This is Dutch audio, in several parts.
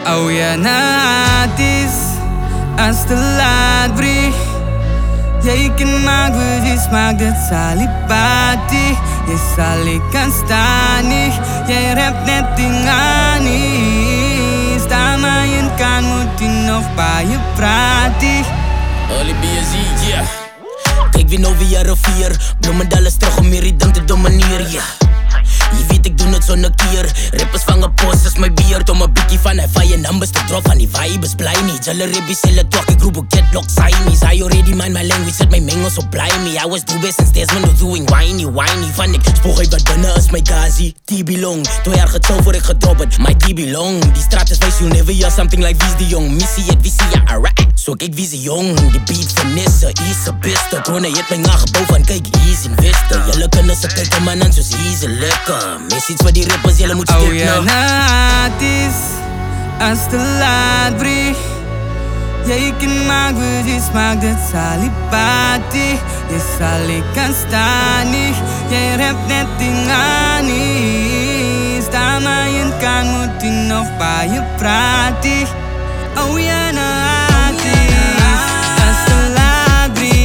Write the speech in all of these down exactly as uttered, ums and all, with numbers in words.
Oh ja, na het is als te laat, brie. Jij kan maken wat je smaakt, dat zal je party. Je zal ik kan staan niet. Jij rapt net dingen niet. Sta maar je kan, moet je nog bij je praten. Ollie B S I, yeah. Kijk weer over jaren vier. Bloemen alles terug om meer ridden te domineren, yeah. Je weet ik doe het zonder kier. Rappers vangen posters, mijn bier. Tom een bikkie van hij van je numbers te drop van die vibes blij niet. Jelle ribbies zille toch, ik roep ook lock Siamese. I already mind my language, zet mijn mengel zo blij me. I was doing since days when I was doing whiny, whiny. Van ik spoeg even binnen als mijn gazi. T-belong, twee jaar getrouw voor ik gedropt. My T-belong, die straat is wijs, you never hear something like Wies de Jong. Missie het, wie zie je, alright. Zo kijk wie ze jong, die beat van Nisse, is een beste. Corona je het mijn aangebouw van kijk, easy investor. Jelle kunnen ze kijken man aan zoals easy lekker. Mis iets wat die rappers, jullie moeten oh, stippen. Oh ja, na het is als te laat, brie. Jij kan maken wat je smaakt, dat zal je party. Je zal ik kan staan niet. Jij rapt net dingen niet. Sta maar je kan, moet je nog bij je praten. Oh ja, na het is als te laat, brie.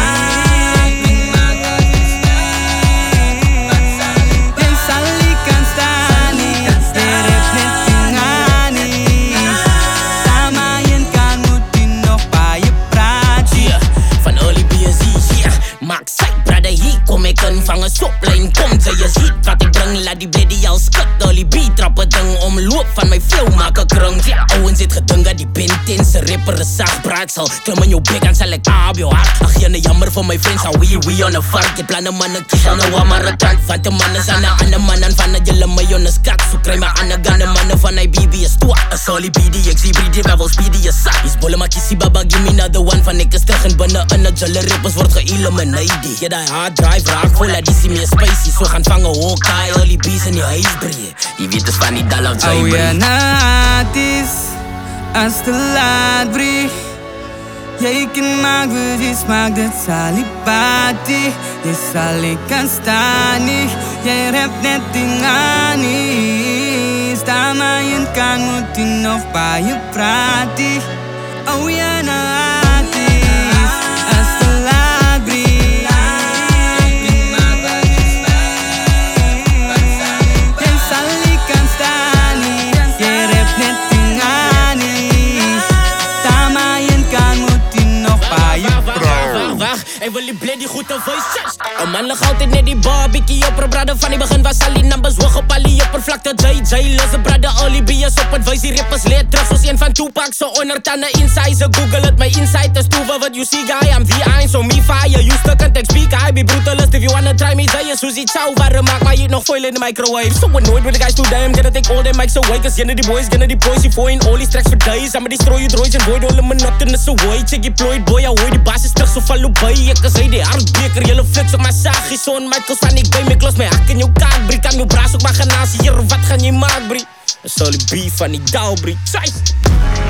Van een soplijn komt ze, je ziet wat ik breng. Laat die bleddy al skut, Ollie B trappen ding. Omloop van mijn flow, maak een krung. Ja, ouwen zit gedunga, die bent in zijn ripper een zacht braadsel. Klim in jouw bek en zal ik ab jouw hart. Ach, je ne jammer voor mijn vriends, we we on a vark. Je plannen mannen kies aan een wamarakan. Van de mannen zijn een andere mannen van een jelle miljoen skat. Zo krijg maar aan de gannen mannen van een B B is toe. Een Ollie B D, ik zie breed, je wel speedy, je zak. Is bolle maar kissie baba, give me another one. Van ik is terug en binnen in de jelle rippers wordt ge-eliminated. Je die hard drive raak vol. Die zie meer spicy, zo gaan vangen Hawkeye. Al die bees in je huis brengen. Je weet dus van die dal of oh ja, na het is als te laat, brie. Jij kan maken wat je smaakt, dat zal je party. Je zal ik kan staan niet. Jij rapt net dingen niet. Sta maar je kan, moet je nog bij je praten. Oh ja, na het is als te laat, brie. Hij wil die bleddy goed een voice. Een man lag altijd net die barbecue op. Brother van die begin was al die numbers hoog op al die oppervlakte. J J losse brother, al die bias op het wijs. Die rappers leert terug zoals een van Tupac. Zo ondertanden inside, ze google het. My insight is toe what you see guy. I'm V I, so me fire. You stuck and text speak, I be brutalist. If you wanna try me, say je Suzy ciao. Warm maak maar je nog foil in de microwave. So annoyed with the guys too damn. Gonna take all them mics away. Cause gonna die boys, gonna die boys. You foreign all these tracks for days. I'ma destroy you droids and void all the monotonous away. Check je ploid boy, I hoor die baas is terug zo follow bij. Ik kan zeggen die hardbeker, jullie flex op mijn zaag. Is zo'n Michaels van ik ben me klos mijn hak in jouw kaak, brie. Kan jouw braas ook maar gaan naast hier, wat gaan je maak, brie? Dat is al die beef van die dauw, brie. Zij!